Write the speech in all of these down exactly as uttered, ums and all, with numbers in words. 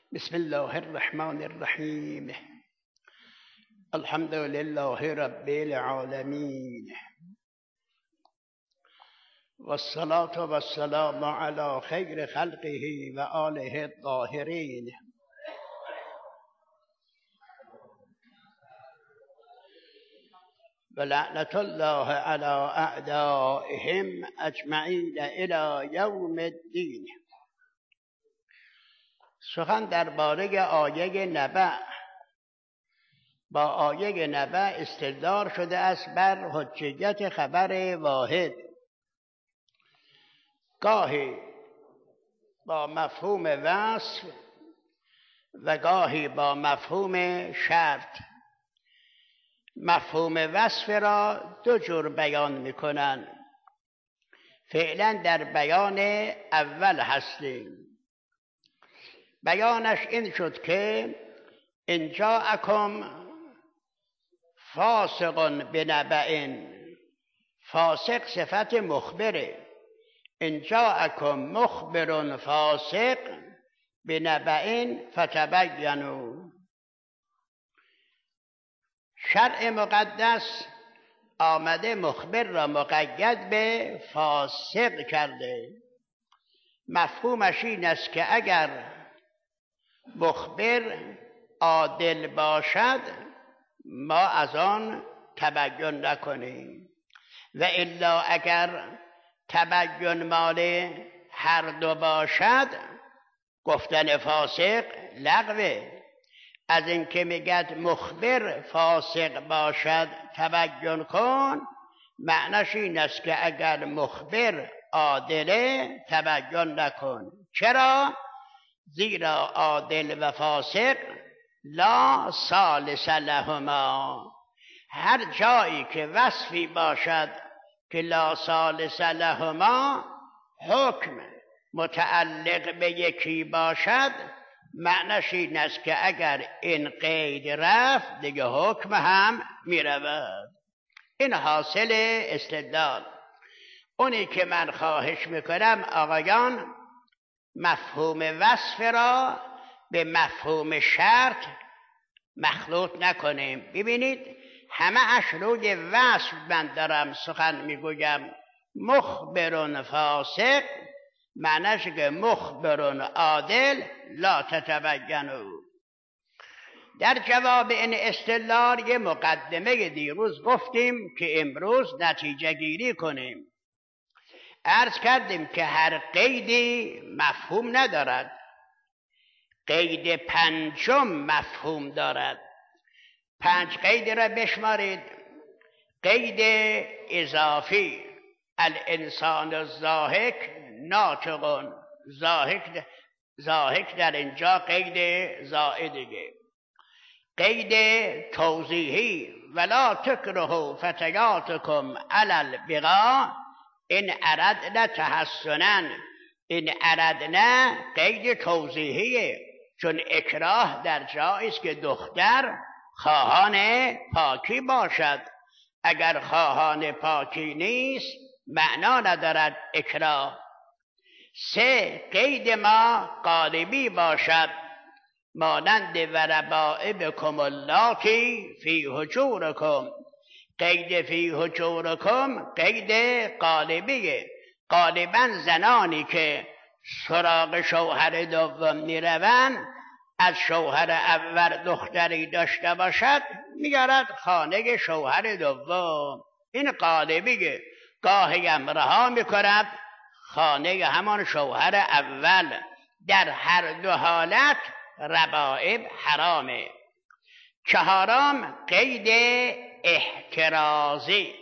بسم الله الرحمن الرحیم. الحمد لله رب العالمین والصلاة والسلام على خیر خلقه و آله الطاهرین. ولعنة الله على اعدائهم اجمعین الی یوم الدین. سخن درباره آیه نبأ. با آیه نبأ استدلال شده است بر حجیت خبر واحد، گاهی با مفهوم وصف و گاهی با مفهوم شرط. مفهوم وصف را دو جور بیان میکنن. فعلا در بیان اول هستیم. بیانش این شد که ان جاءکم فاسق بنبأ. فاسق صفت مخبره. ان جاءکم مخبر فاسق بنبأ فتبینوا. شرع مقدس آمده مخبر را مقید به فاسق کرده. مفهومش این است که اگر مخبر عادل باشد ما از آن تبیین نکنیم، و الا اگر تبیین مال هر دو باشد گفتن فاسق لغوه. از اینکه میگد مخبر فاسق باشد تبیین کن، معناش این است که اگر مخبر عادله تبیین نکن. چرا؟ زیرا عادل و فاسق لا ثالث لهما. هر جایی که وصفی باشد که لا ثالث لهما، حکم متعلق به یکی باشد، معنیش این است که اگر این قید رفت دیگه حکم هم می رود. این حاصل استدلال. اونی که من خواهش میکنم آقایان مفهوم وصف را به مفهوم شرط مخلوط نکنیم. ببینید همه اش روی وصف من دارم سخن میگویم. مخبر فاسق معنیش که مخبر عادل لا تتبینوا. در جواب این استدلال یه مقدمه دیروز گفتیم که امروز نتیجه گیری کنیم. عرض کردیم که هر قیدی مفهوم ندارد. قید پنجم مفهوم دارد. پنج قید را بشمارید. قید اضافی، الانسان الضاحک ناطق. ضاحک ضاحک در اینجا قید زائده. قید توضیحی ولا تکرهوا فتیاتکم علی البغاء این اردنا تحسنا. این اردنا قید توضیحیه، چون اکراه در جایی است که دختر خواهان پاکی باشد. اگر خواهان پاکی نیست معنا ندارد اکراه. سه، قید ما غالبی باشد، مانند و ربائبکم اللاتی فی حجورکم. قید فی حجورکم قید غالبیه. غالبا زنانی که سراغ شوهر دوم میروند از شوهر اول دختری داشته باشد میگرد خانه شوهر دوم. این غالبیه. گاهی هم رها میکند خانه همان شوهر اول. در هر دو حالت ربائب حرامه. چهارم قید احترازی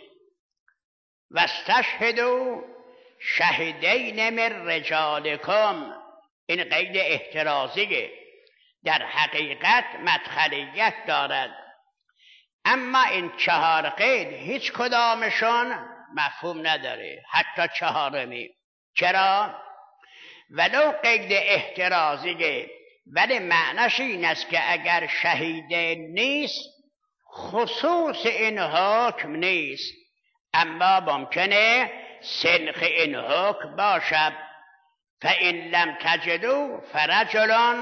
واستشهدوا شهیدین من رجالکم. این قید احترازیه، در حقیقت مدخلیت دارد. اما این چهار قید هیچ کدامشون مفهوم نداره، حتی چهارمی. چرا؟ ولو قید احترازیه ولی معنیش این است که اگر شهیدین نیست خصوص این حکم نیست، اما ممکنه سنخ این حکم باشد. فَإِن لَمْ تَجِدُوا فَرَجُلٌ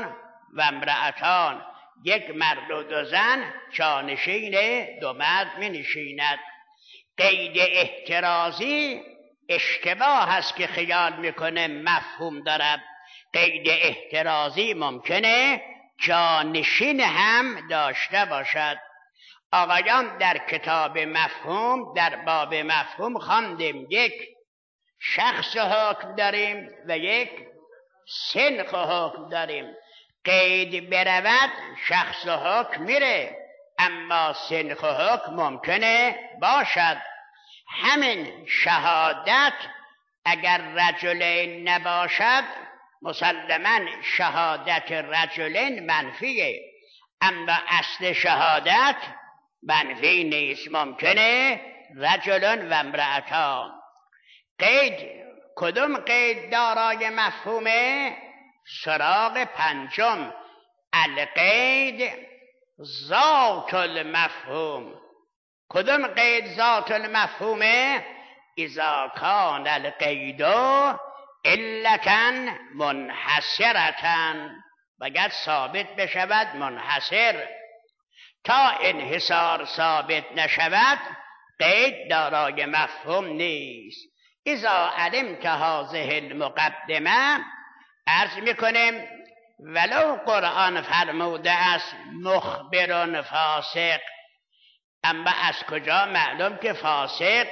و امرأتان، یک مرد و دو زن جانشین دو مرد می نشیند. قید احترازی اشتباه هست که خیال میکنه مفهوم دارد. قید احترازی ممکنه جانشین هم داشته باشد. آقایان در کتاب مفهوم در باب مفهوم خواندیم یک شخص حکم داریم و یک سنخ حکم داریم. قید برود شخص حکم میره، اما سنخ حکم ممکنه باشد. همین شهادت اگر رجلین نباشد مسلماً شهادت رجلین منفیه، اما اصل شهادت منفی نیست، ممکنه رجلون و امرأتان. قید کدوم قید دارای مفهومه؟ سراغ پنجم، القید ذات المفهوم. کدوم قید ذات المفهومه؟ اذا کان القید علتا منحصرتا، باید ثابت بشود منحصر. تا انحصار ثابت نشود قید دارای مفهوم نیست. اذا علمت هذه المقدمه، عرض میکنیم ولو قرآن فرموده است مخبر فاسق، اما از کجا معلوم که فاسق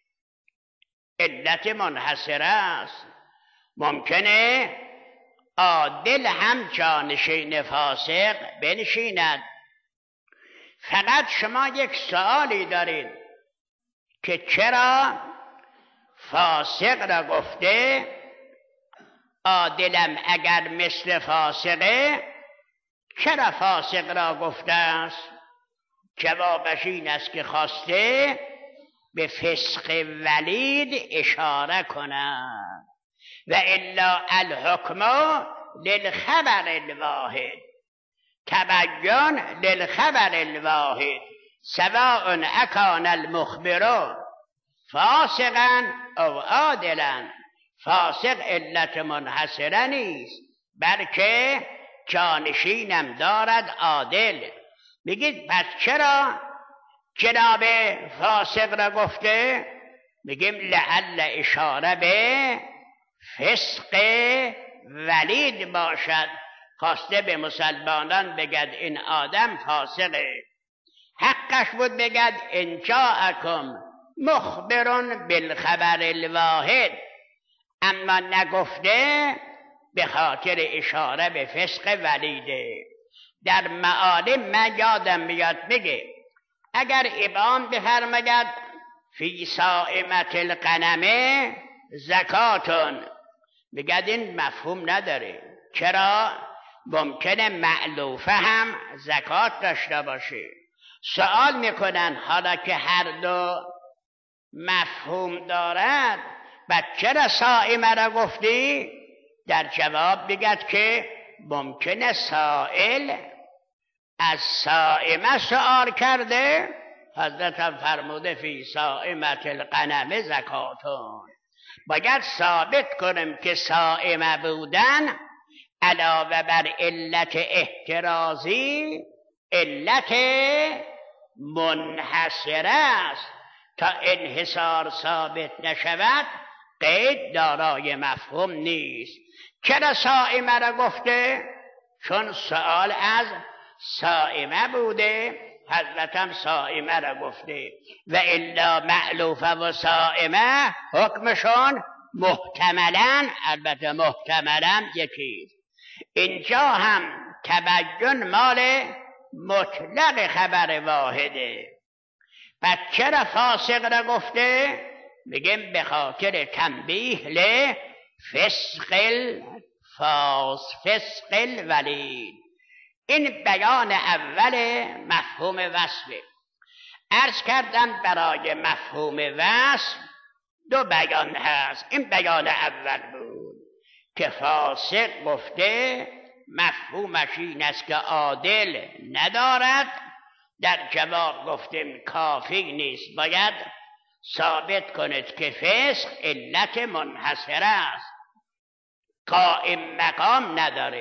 علت منحصره است؟ ممکنه عادل هم جانشین فاسق بنشیند. فقط شما یک سوالی دارید که چرا فاسق را گفته عادلم اگر مثل فاسقه، چرا فاسق را گفته است؟ جوابش این است که خواسته به فسق ولید اشاره کند. و الا الحکم للخبر الواحد، تبین للخبر الواحد سواء اکان المخبر فاسقا او عادلا. فاسق علت منحصره نیست، بلکه جانشینم دارد عادل. میگید پس چرا جناب فاسق را گفته؟ میگیم لعل اشاره به فسق ولید باشد، خواسته به مسلمانان بگد این آدم فاسقه. حقش بود بگد ان جاءکم مخبر بالخبر الواحد، اما نگفته به خاطر اشاره به فسق ولیده. در معالم من یادم میاد میگه اگر امام بفرماید فی صائمة الغنم زکاتون، بگد این مفهوم نداره. چرا؟ ممکنه معلوفه هم زکات داشته باشه. سوال میکنن حالا که هر دو مفهوم دارد بعد چرا صائمه را گفتی؟ در جواب بگد که ممکنه سائل از صائمه سوال کرده، حضرت هم فرموده فی صائمة الغنم زکاتون. باید ثابت کنم که صائمه بودن علاوه بر علت احترازی علت منحصره است. تا انحصار ثابت نشود قید دارای مفهوم نیست. چرا صائمه را گفته؟ چون سؤال از صائمه بوده، حضرتم صائمه را گفته. و الا معلوفه و صائمه حکمشون محتملا، البته محتملا یکیست. اینجا هم تبین مال مطلق خبر واحده. پس چرا فاسق را گفته؟ میگیم به خاطر تنبیه لفسق الفاس فسق الولید. این بیان اول مفهوم وصفه. عرض کردم برای مفهوم وصف دو بیان هست. این بیان اول بود که فاسق گفته مفهومش این است که عادل ندارد. در جواب گفتیم کافی نیست، باید ثابت کنید که فسق علت منحصره است، قائم مقام نداره.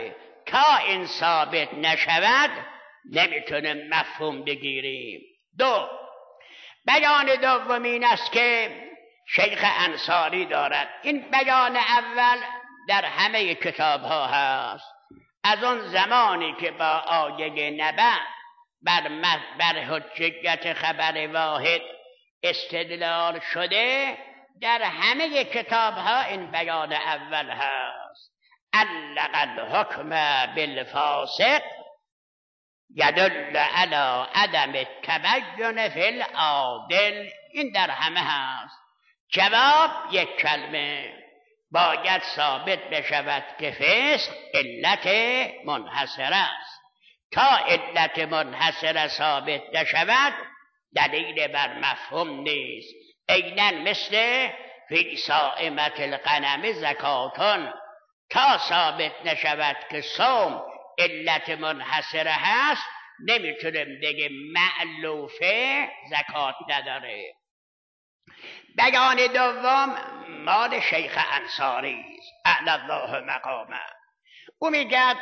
تا این ثابت نشود نمیتونیم مفهوم بگیریم. دو، بیان دوم این است که شیخ انصاری دارد. این بیان اول در همه کتاب ها هست. از اون زمانی که با آیه نبأ بر, بر حجیت خبر واحد استدلال شده، در همه کتاب ها این بیان اول هست. علق الحکم بالفاسق یدل علی عدم التبین فی العادل. این در همه هست. جواب یک کلمه، باید ثابت بشود که فسق علت منحصر است. تا علت منحصر ثابت نشود دلیل بر مفهوم نیست. عیناً مثل فی صائمة الغنم زکاتون، تا ثابت نشود که صوم علت منحصر هست نمیتونیم بگیم معلوفه زکات نداره. بیان دوم مال شیخ انصاری است اعلی الله مقامه. او میگه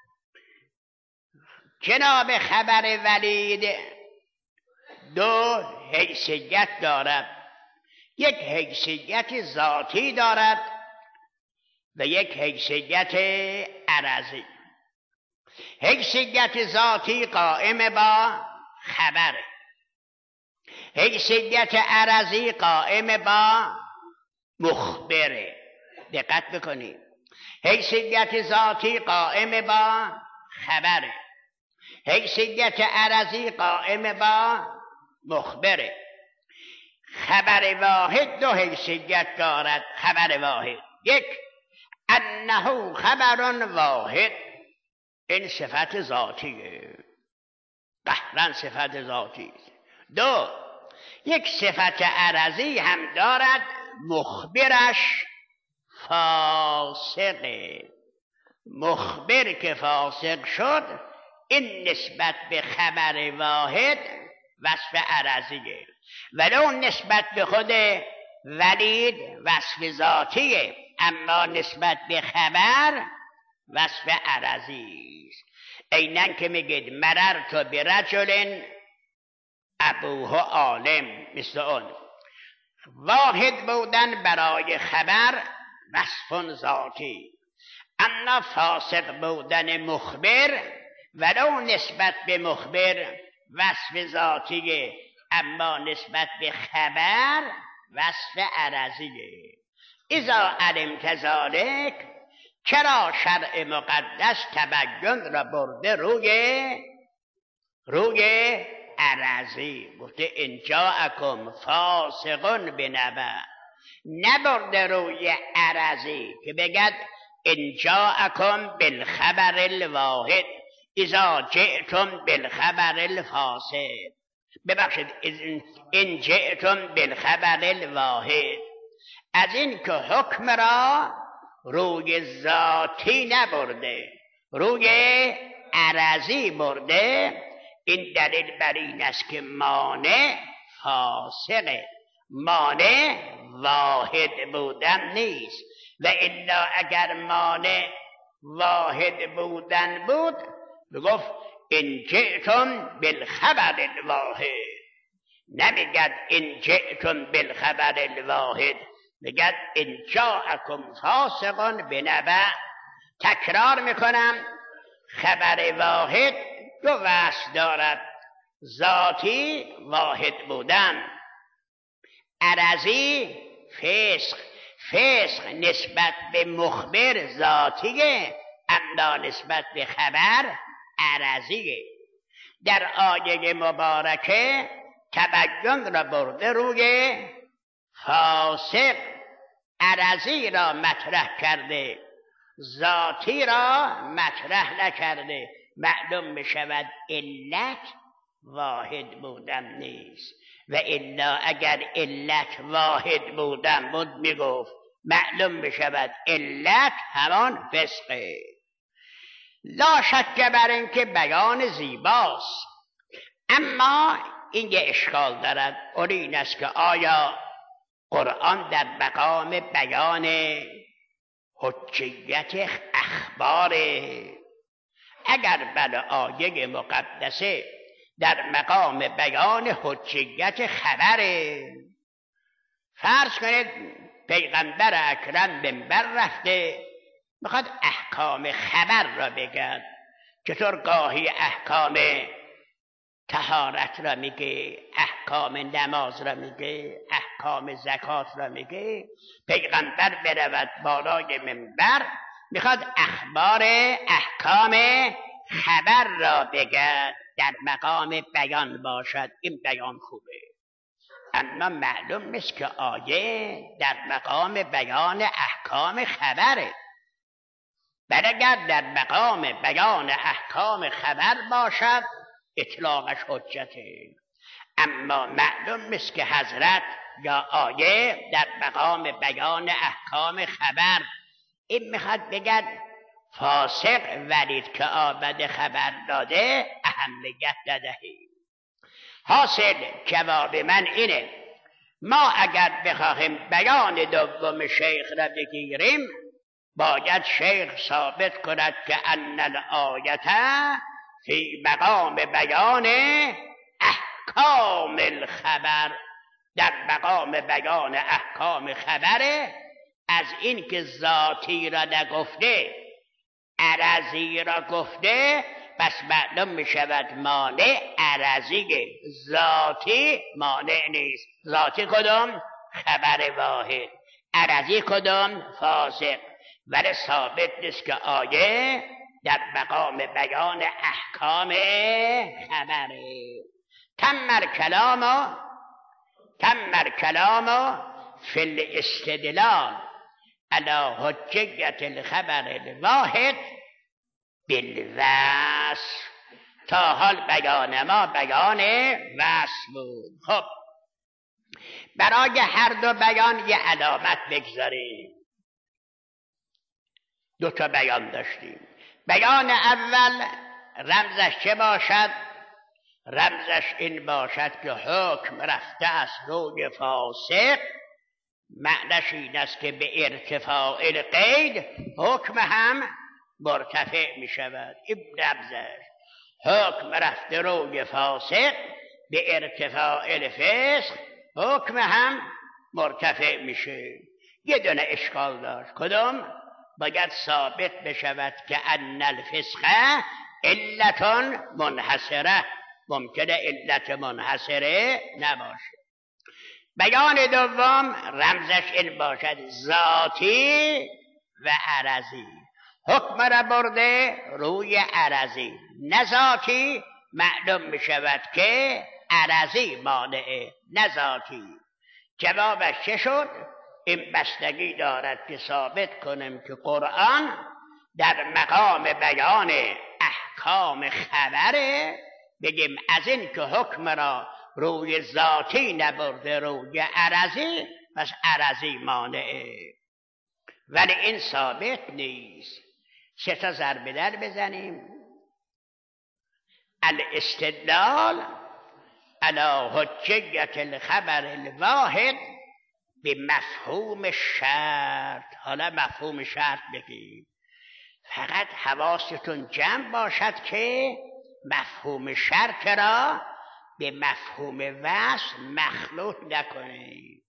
جناب خبر ولید دو حیثیت دارد. یک حیثیت ذاتی دارد و یک حیثیت عرضی. حیثیت ذاتی قائم با خبر، حیثیت عرضی قائم با مخبره. دقت بکنید، حیثیت ذاتی قائم با خبره، حیثیت عرضی قائم با مخبره. خبر واحد دو حیثیت دارد. خبر واحد، یک انه خبر واحد، این صفت ذاتیه، قهرن صفت ذاتی. دو، یک صفت عرضی هم دارد، مخبرش فاسقه. مخبر که فاسق شد این نسبت به خبر واحد وصف عرضیه، ولو نسبت به خود ولید وصف ذاتیه، اما نسبت به خبر وصف عرضی است. عیناً که میگید مررت برجل ابوه عالم، مثل اون. واحد بودن برای خبر وصف ذاتی، اما فاسق بودن مخبر ولو نسبت به مخبر وصف ذاتیه، اما نسبت به خبر وصف عرضیه. اذا علمت ذلک، چرا شرع مقدس تبین را برده روی روی عرضی؟ گفته ان جاءکم فاسق بنبأ، نبرده روی عرضی که بگد ان جاءکم بالخبر الواحد اذا جئتم بالخبر الفاسد. ببخشید ان جئتم بالخبر الواحد، از این که حکم را روی ذاتی نبرده، روی عرضی برده. این دلیل بر این است که مانع فاسقه، مانع واحد بودن نیست. و الا اگر مانع واحد بودن بود بگفت ان جئتم بالخبر الواحد، نمیگد ان جئتم بالخبر الواحد، میگد ان جاءکم فاسق بنبأ. تکرار میکنم، خبر واحد دو وصف دارد، ذاتی واحد بودن، عرضی فسق. فسق نسبت به مخبر ذاتیه، اما نسبت به خبر عرضیه. در آیه مبارکه تبین را برده روی فاسق، عرضی را مطرح کرده، ذاتی را مطرح نکرده. معلوم بشود علت واحد بودن نیست، و الا اگر علت واحد بودن بود میگفت معلوم بشود علت همان فسقه. لا شک بر این که بیان زیباست، اما این یه اشکال دارد. اون این است که آیا قرآن در مقام بیان حجیت اخبار اگر بل آیه مقدسه در مقام بیان حجیت خبره، فرض کنید پیغمبر اکرم منبر رفته میخواد احکام خبر را بگد. چطور گاهی احکام طهارت را میگه، احکام نماز را میگه، احکام زکات را میگه، پیغمبر برود بالای منبر میخواد اخبار احکام خبر را بگد، در مقام بیان باشد، این بیان خوبه. اما معلوم نیست که آیه در مقام بیان احکام خبره. بل اگر در مقام بیان احکام خبر باشد اطلاقش حجته. اما معلوم نیست که حضرت یا آیه در مقام بیان احکام خبر. این میخواد بگد فاسق ولید که آمده خبر داده اهمیت ندهید. حاصل جواب من اینه، ما اگر بخواهیم بیان دوم شیخ را بگیریم باید شیخ ثابت کند که ان الآیت فی مقام بیان احکام الخبر، در مقام بیان احکام خبره. از این که ذاتی را نگفته عرضی را گفته، پس معلوم می شود مانع عرضی، ذاتی مانع نیست. ذاتی کدوم؟ خبر واحد. عرضی کدوم؟ فاسق. ولی ثابت نیست که آیه در مقام بیان احکام خبره. تم کلام تم کلام فی الاستدلال علی حجیت الخبر الواحد بالوصف. تا حال بیان ما بیان وصف بود. خب برای هر دو بیان یه علامت بگذاریم. دو تا بیان داشتیم. بیان اول رمزش چه باشد؟ رمزش این باشد که حکم رفته از روی فاسق. معنیش این است که به ارتفاع القید حکم هم مرتفع می شود. این رمزش. حکم رفته روی فاسق به ارتفاع الفسق حکم هم مرتفع میشه. یه دونه اشکال داشت. کدوم؟ باید ثابت بشود که ان الفسق علت منحصره. ممکنه علت منحصره نباشه. بیان دوم رمزش این باشد ذاتی و عرضی. حکم را برده روی عرضی، نه ذاتی. معلوم می شود که عرضی مانعه، نه ذاتی. جوابش چه شد؟ این بستگی دارد که ثابت کنیم که قرآن در مقام بیان احکام خبره، بگیم از این که حکم را روی ذاتی نبرده روی عرضی، پس عرضی مانعه. ولی این ثابت نیست. سه تا ضرب در بزنیم. الاستدلال علی حجیت الخبر الواحد به مفهوم شرط. حالا مفهوم شرط بگیم. فقط حواستون جمع باشد که مفهوم شرط را به مفهوم وصل مخلوط نکنید.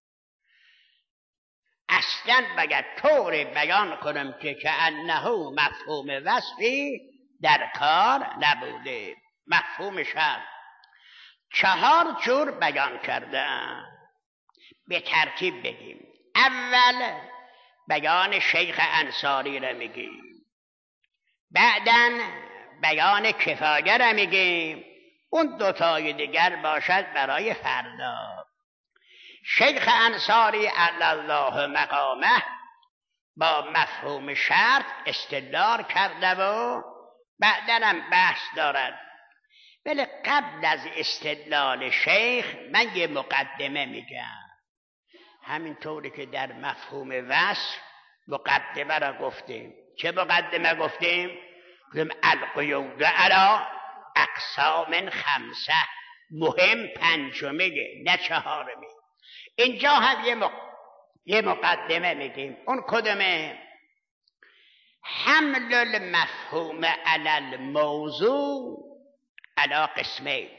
اصلا باید طور بیان کنم که کأنه مفهوم وصفی در کار نبوده. مفهوم شرط چهار جور بیان کردن. به ترتیب بگیم. اول بیان شیخ انصاری را میگیم، بعداً بیان کفایه را میگیم، اون دوتای دیگر باشد برای فردا. شیخ انصاری علی الله مقامه با مفهوم شرط استدلال کرده و بعداً هم بحث دارد. ولی قبل از استدلال شیخ من یه مقدمه میگم. همینطوری که در مفهوم وصف مقدمه را گفتیم. چه مقدمه گفتیم؟ گفتیم القیود علی اقسام خمسه. مهم پنجمه نه چهارمه. اینجا هم یه, مق... یه مقدمه میگیم. اون کدومه؟ حمل المفهوم علی الموضوع علی قسمین.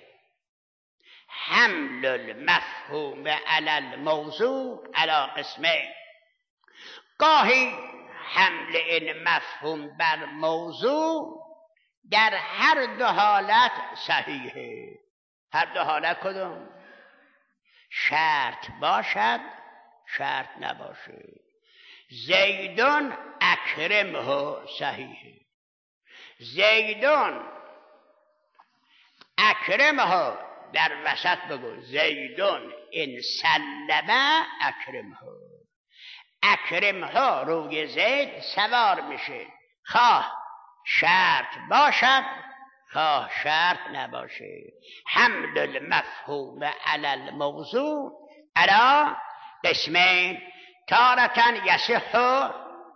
حمل المفهوم علی الموضوع علی قسمین. گاهی حمل این مفهوم بر موضوع در هر دو حالت صحیحه. هر دو حالت کدوم؟ شرط باشد، شرط نباشه. زیدون اکرمه صحیحه. زیدون اکرمه در وسط بگو. زیدون ان سلمه اکرمه. اکرمه روی زید سوار میشه، خواه شرط باشد خواه شرط نباشه. حمل المفهوم علی الموضوع علی قسمین. تارة یصح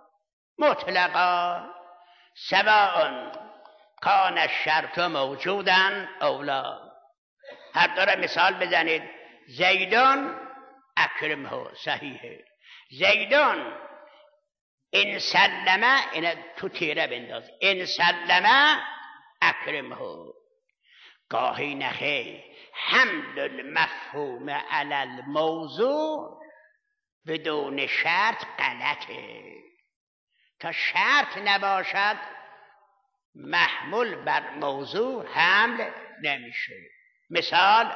مطلقا سواء کان الشرط موجودا او لا. هر داره مثال بزنید. زیدون اکرمه صحیحه. زیدون ان سلمه، این تو تیره بنداز. ان سلمه اکرمه. گاهی نخیر. حمل المفهوم علی الموضوع بدون شرط غلطه. تا شرط نباشد محمول بر موضوع حمل نمیشه. مثال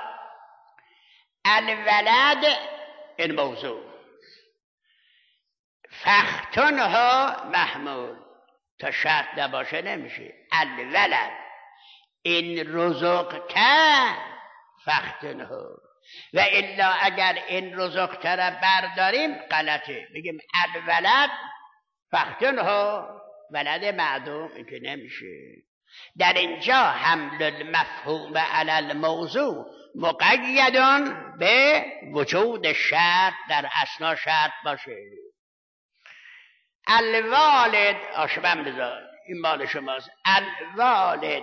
الولد این موضوع، فختنها محمول. تا شرط نباشه نمیشه. الولد این رزقته فختنها. و الا اگر این رزقته را برداریم غلطه. بگیم الولد فختنها، ولد معدوم، این که نمیشه. در اینجا حمل المفهوم علی الموضوع مقیدون به وجود شرط، در اثنا شرط باشه. الوالد آشبم بذار، این مال شماست. الوالد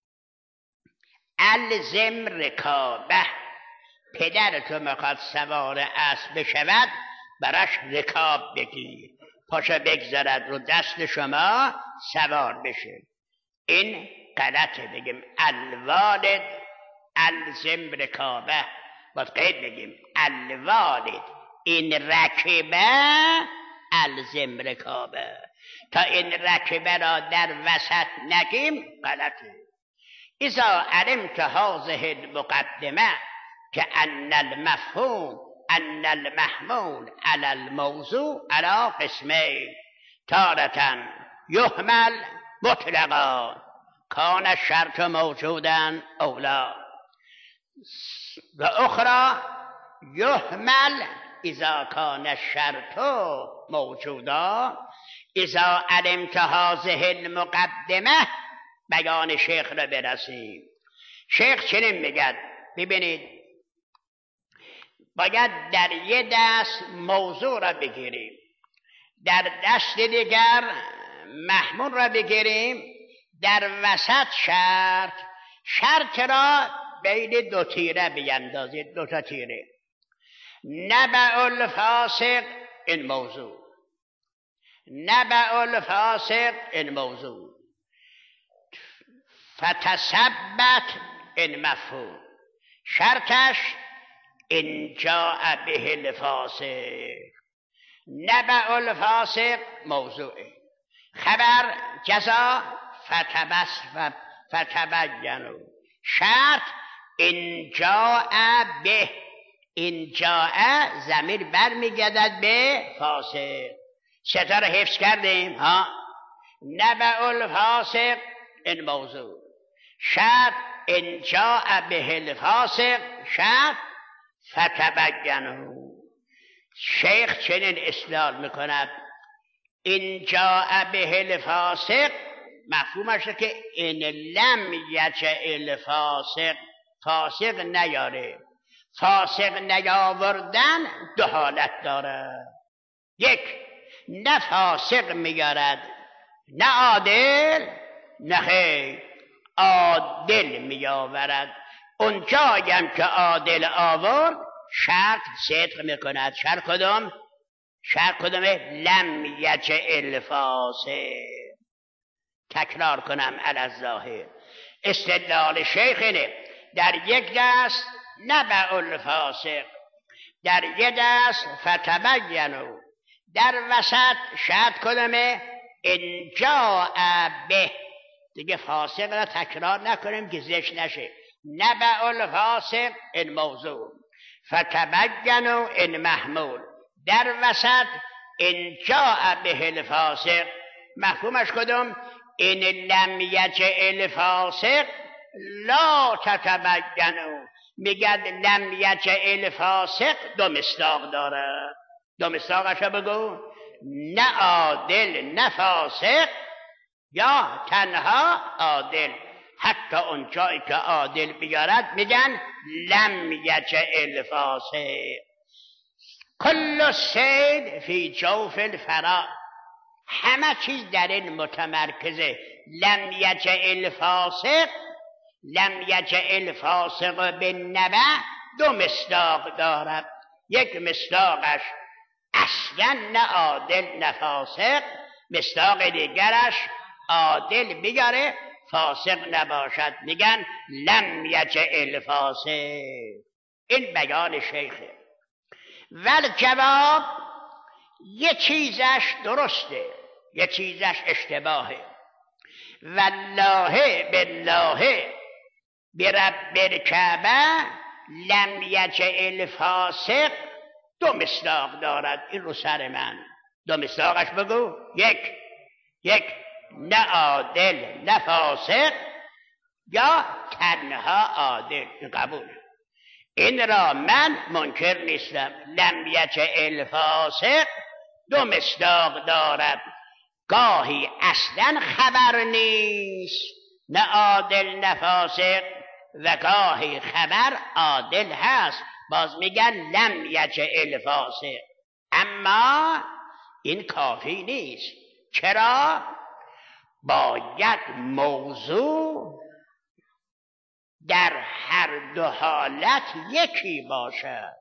الزم رکابه. پدر تو میخواد سوار اسب بشود، براش رکاب بگیر، پاشا بگذارد رو دست شما سوار بشه. این غلطه. بگیم الوالد الزم رکابه. باید قید بگیم الوالد این رکبه الزم رکابه. تا این رکبه را در وسط نگیم غلطه. اذا علمت هذه المقدمه که ان المفهوم ان المحمول علی الموضوع علی قسمین. تارة یحمل مطلقا کان الشرط موجودا او لا، و اخرى یحمل اذا کان الشرط موجودا. اذا علمت هذه المقدمه، بیان شیخ را برسیم. شیخ چنین میگد. ببینید باید در یه دست موضوع را بگیریم، در دست دیگر محمول را بگیریم، در وسط شرط. شرط را بین دو تیره بیندازید، دو تا تیره. نبع الفاسق این موضوع، نبع الفاسق این موضوع، فتثبت این مفهوم. شرطش ان جاء به الفاسق. نبع الفاسق موضوعه. خبر جزا فتبس فتبینوا. شرط ان جاء به. ان جاء ضمیر برمیگردد به فاسق. ستا رو حفظ کردیم ها. نبع الفاسق این موضوع. شرط ان جاء به الفاسق. شرط فتبینوا. شیخ چنین استدلال میکند. ان جاء به الفاسق مفهومش که ان لم یجع الفاسق، فاسق نیاره. فاسق نیاوردن دو حالت داره. یک، نه فاسق میارد نه عادل، نه خیر عادل میآورد. اون جایم که عادل آورد شرط صدق میکند. شرط کدوم؟ شرط کدومه؟ لم یجع الفاسق. تکرار کنم علی الظاهر. استدلال شیخ اینه در یک دست نبع الفاسق، در یک دست فتبینوا، در وسط شاید کدامه ان جاء به. دیگه فاسق را تکرار نکنیم که زشت نشه. نبع الفاسق این موضوع، فتبینوا این محمول، در وسط ان جاء به الفاسق. مفهومش کدوم؟ این لم یجع الفاسق لا تتبینوا. میگد لم یجع الفاسق دو مصداق داره. دو مصداقش رو بگو. نه عادل نه فاسق، یا تنها عادل. حتی اون جایی که عادل بیارد میگن لم یجع الفاسق. کل الصید فی جوف الفراء، همه چیز در این متمرکزه. لم یجع الفاسق، لم یجع الفاسق بالنبع دو مصداق دارد. یک مصداقش اصلا نه عادل نه فاسق، مصداق دیگرش عادل بیاره فاسق نباشد، میگن لم یجع الفاسق. این بیان شیخه. ول جواب، یه چیزش درسته یه چیزش اشتباهه. والله بالله برب الکعبه لم یجع الفاسق دو مصداق دارد. این رو سر من دو مصداقش بگو. یک یک نه عادل نه فاسق، یا تنها عادل. این قبول. این را من منکر نیستم. لم یجع الفاسق دو مصداق دارد، گاهی اصلا خبر نیست نه عادل نه فاسق، و گاهی خبر عادل هست باز میگن لم یجع الفاسق. اما این کافی نیست. چرا؟ باید موضوع در هر دو حالت یکی باشد.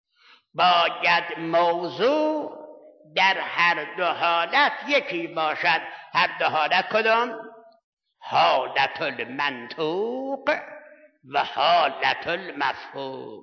باید موضوع در هر دو حالت یکی باشد. هر دو حالت کدام؟ حالت المنطوق و حالت المفهوم.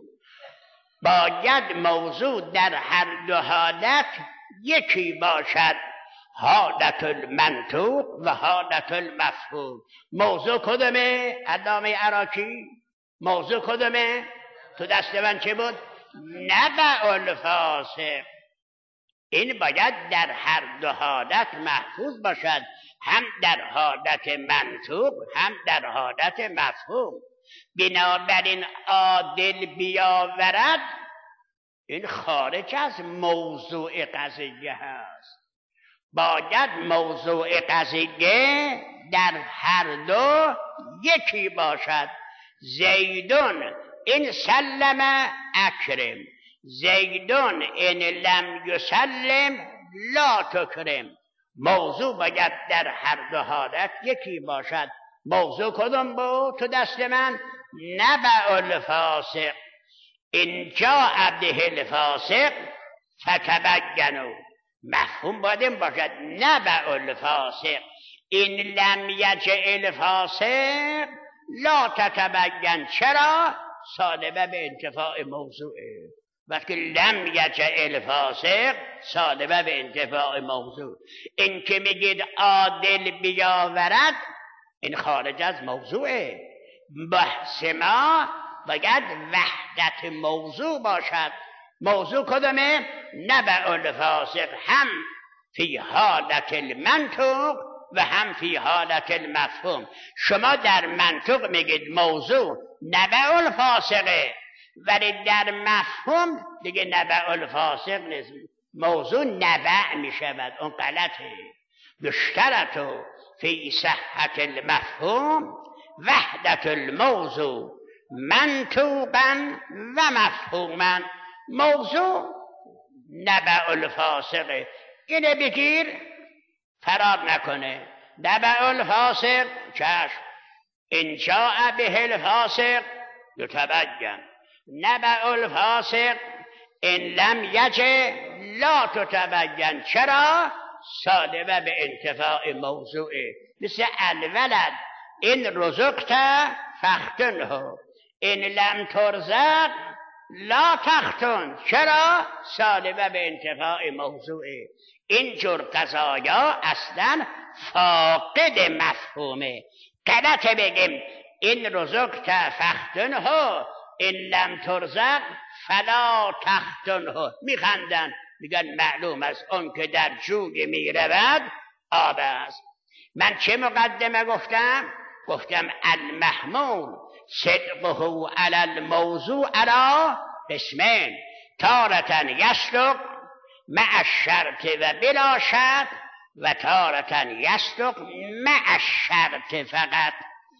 باید موضوع در هر دو حالت یکی باشد. حالت المنطوق و حالت المفهوم. موضوع کدومه؟ علامه عراقی موضوع کدومه؟ تو دست من چه بود؟ نبع الفاسق. این باید در هر دو حالت محفوظ باشد، هم در حالت منطوق هم در حالت مفهوم. بنابراین عادل بیاورد این خارج از موضوع قضیه هست. باید موضوع قضیه در هر دو یکی باشد. زیدون این سلم اکرم، زیدون این لم یسلم لا تکرم. موضوع باید در هر دو حالت یکی باشد. موضوع کدوم بود تو دست من؟ نبع الفاسق. ان جاء به الفاسق فتبینوا. مفهوم باید این باشد نبع الفاسق. این لم یجع الفاسق لا تتبین. چرا؟ صادبه به انتفاع موضوعه. وقتی لم یجع الفاسق صادبه به انتفاع موضوع. این که میگید عادل بیاورد این خارج از موضوعه. بحث ما باید وحدت موضوع باشد. موضوع کدومه؟ نبع الفاسق، هم فی حالت المنطق و هم فی حالت المفهوم. شما در منطق میگید موضوع نبع الفاسقه، ولی در مفهوم دیگه نبع الفاسق نیست، موضوع نبع میشود. اون غلطه. یشترط فی صحت المفهوم وحدت الموضوع منطوقا و مفهوما. موضوع نبع الفاسقه. اینه بگیر فرار نکنه. نبع الفاسق چشم. ان جاء به الفاسق یتبین. نبع الفاسق ان لم یجع لا تتبین. چرا؟ صادبه به انتفاع موضوعه. مثل الولد این رزقت فختنه این لم ترزق لا تختن. چرا؟ سالبه به انتفاع موضوعه. این جور قضایا اصلا فاقد مفهومه. غلطه بگیم این رزقت فختنه این لم ترزق فلا تختنه. میخندن میگن معلوم است اون که در جوی میرود آب است. من چه مقدمه گفتم؟ گفتم المحمول صدقه علی الموضوع علی قسمین، تارة یصدق مع الشرط و بلا شرط و تارة یصدق مع الشرط فقط.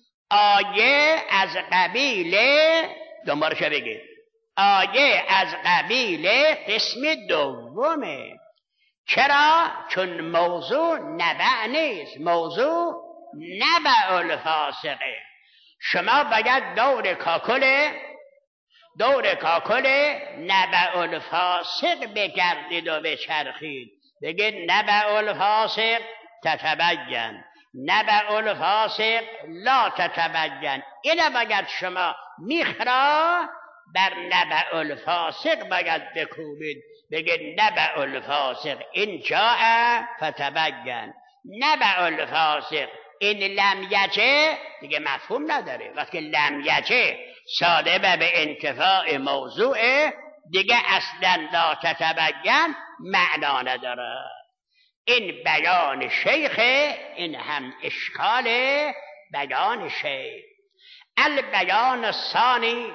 آیه از قبیل دوبارش بگید آیه از قبیل قسم دومه. چرا؟ چون موضوع نبع نیست، موضوع نبع الفاسقه. شما باید دور کاکل دور کاکل نبع الفاسق بگردید و بچرخید، بگید نبع الفاسق تتبین، نبع الفاسق لا تتبین. اینه باید شما میخرا بر نبع الفاسق باید بکوبید، بگید نبع الفاسق این جاء فتبین، نبع الفاسق این لم یجه دیگه مفهوم نداره. وقتی لم یجه صالبه به انتفاع موضوع دیگه اصلا لا تتبین معنا نداره. این بیان شیخ، این هم اشکال بیان شیخ. البیان الثانی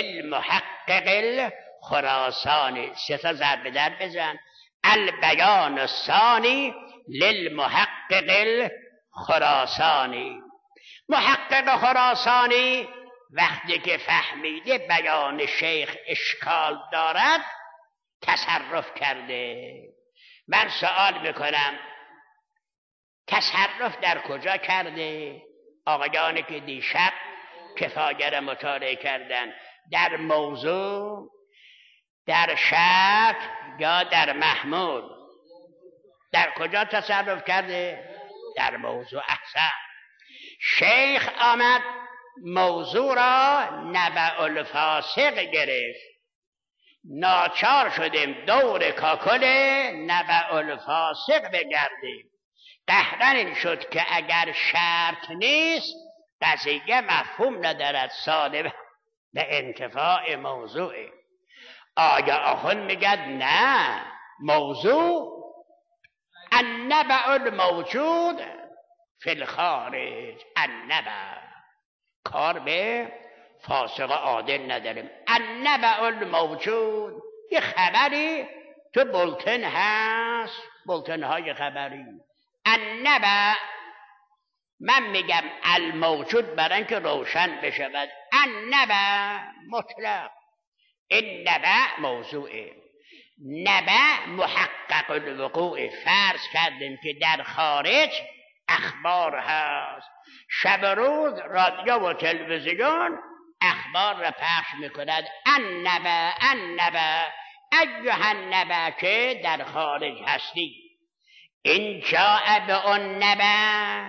للمحقق الخراسانی. سه تا ضرب در بزن. البیان الثانی للمحقق الخراسانی. محقق خراسانی وقتی که فهمیده بیان شیخ اشکال دارد تصرف کرده. من سوال میکنم تصرف در کجا کرده؟ آقایانی که دیشب کفاگر مطالعه کردن، در موضوع، در شرط یا در محمول؟ در کجا تصرف کرده؟ در موضوع. احسن. شیخ آمد موضوع را نبع الفاسق گرفت، ناچار شدیم دور کاکل نبع الفاسق بگردیم. قهرن این شد که اگر شرط نیست قضیه مفهوم ندارد، صالب به انتفاع موضوعه. آیا آخون میگد نه، موضوع النبع الموجود فی الخارج. النبع کار به فاسق عادل نداریم. النبع الموجود یه خبری تو بولتن هست، بولتن های خبری. النبع من میگم الموجود برای اینکه روشن بشود، النبع مطلق. این نبع موضوعه. نبع محقق الوقوع. فرض کردیم که در خارج اخبار هست، شب روز رادیو و تلویزیون اخبار را پخش میکند. النبع النبع ایها النبع که در خارج هستی. این جاء به اون نبع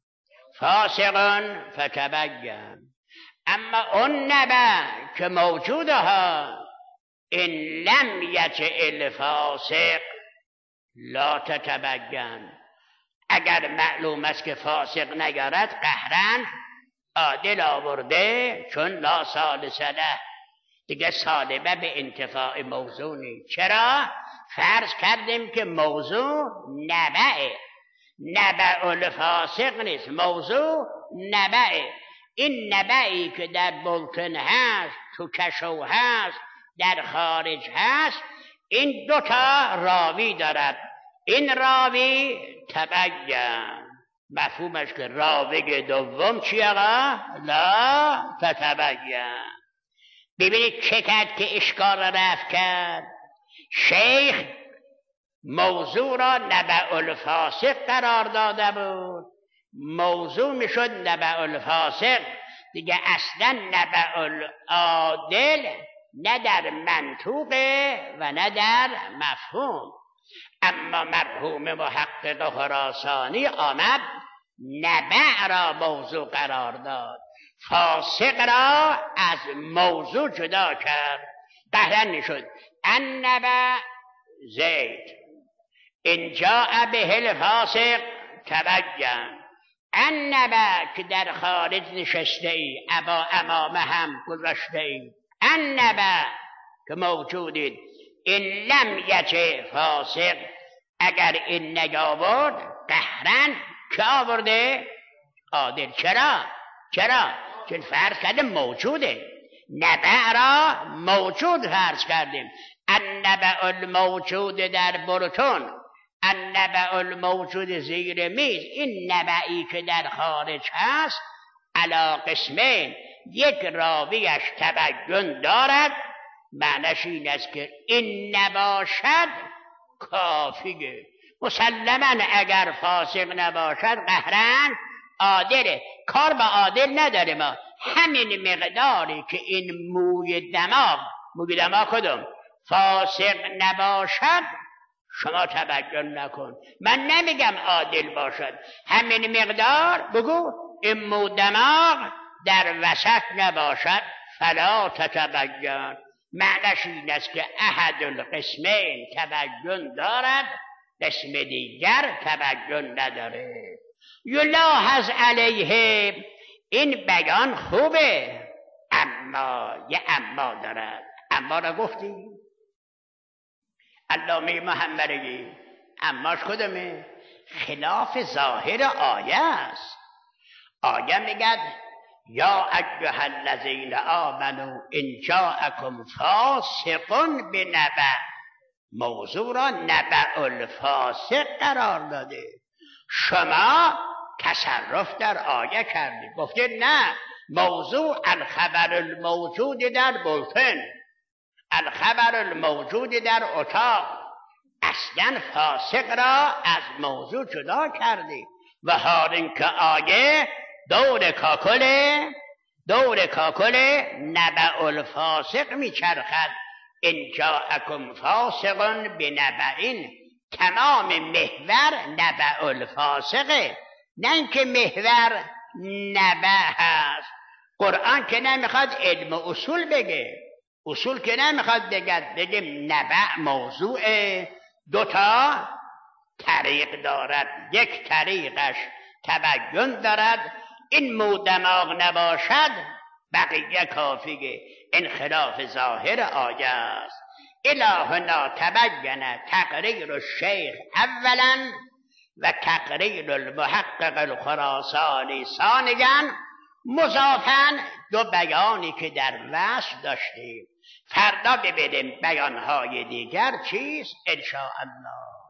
فاسقون فتبین. اما اون نبع که موجوده ها این لم یجه الفاسق لا تتبین. اگر معلوم است که فاسق نگرد قهرن عادل آورده، چون لا ثالث له دیگه صالبه به انتفاع موضوع نیست. چرا؟ فرض کردیم که موضوع نبعه، نبع الفاسق نیست، موضوع نبعه. این نبعی که در بلتن هست، تو کشو هست، در خارج هست، این دوتا راوی دارد. این راوی تبین، مفهومش که راوی دوم چی آقا؟ لا تتبین. ببینید چه کرد که اشکال را رفت کرد. شیخ موضوع را نبع الفاسق قرار داده بود، موضوع میشد نبع الفاسق دیگه. اصلا نبع العادل نه در منطوقه و نه در مفهوم. اما مرحوم محقق خراسانی آمد نبع را موضوع قرار داد، فاسق را از موضوع جدا کرد. قهرن میشد ان نبع زید ان جاء به الفاسق تبین. ان نبع که در خارج نشسته ای، ابا امامه هم گذاشته ای، ان نبع که موجودید، این لم یجه فاسق، اگر این نیاورد قهرن که آورده؟ عادل. چرا؟ چرا؟ چون فرض کردیم موجوده، نبع را موجود فرض کردیم. النبع الموجود در برتون، النبع الموجود زیر میز، این نبعی که در خارج هست علی قسمین، یک راویش تبین دارد، معنیش این است که این نباشد کافیه. مسلما اگر فاسق نباشد قهرن عادله، کار به عادل نداره. ما همین مقداری که این موی دماغ، موی دماغ کدوم فاسق نباشد شما تبین نکن. من نمیگم عادل باشد، همین مقدار بگو این موی دماغ در وسط نباشد فلا تتبین. معنیش این است که احد القسمین تبین دارد، قسم دیگر تبین نداره. یلاحظ علیه، این بیان خوبه، اما یه اما دارد. اما را گفتی علامه محمدی، اماش کدومه؟ خلاف ظاهر آیه است. آیه میگد یا ایها الذین آمنوا ان جاءکم فاسق بنبأ، موضوع را نبأ الفاسق قرار داده. شما تصرف در آیه کردید، گفتید نه، موضوع الخبر الموجود در بلتن، الخبر الموجود در اتاق، اصلا فاسق را از موضوع جدا کردید. و حال اینکه آیه دور کاکل دور کاکل نبأ الفاسق میچرخد. ان جاءکم فاسق بنبأ، تمام محور نبأ الفاسقه، نه اینکه محور نبأ هست. قرآن که نمیخواد علم اصول بگه، اصول که نمیخواد بگه بگیم نبأ موضوعه. دوتا طریق دارد، یک طریقش تبین دارد، این مو دماغ نباشد بقیه کافیه. این خلاف ظاهر آیه است. الهنا تبین تقریر الشیخ اولا و تقریر المحقق الخراسانی ثانیا، مضافاً دو بیانی که در وصف داشتیم. فردا ببینیم بیانهای دیگر چیست ان شاء الله.